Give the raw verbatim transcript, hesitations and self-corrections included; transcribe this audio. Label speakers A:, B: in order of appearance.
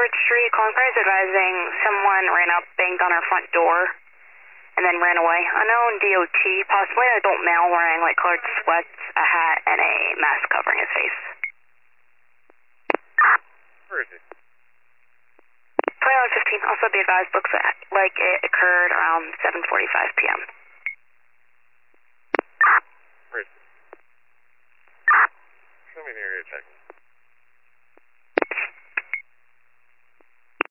A: Wood Street, calling price advising someone ran up, banged on our front door, and then ran away. Unknown D O T, possibly an adult male wearing light colored sweats, a hat, and a mask covering his face.
B: Where is it?
A: twenty-one fifteen, also be advised, looks like it occurred around seven forty-five p m
B: Where is it? Show me the area check.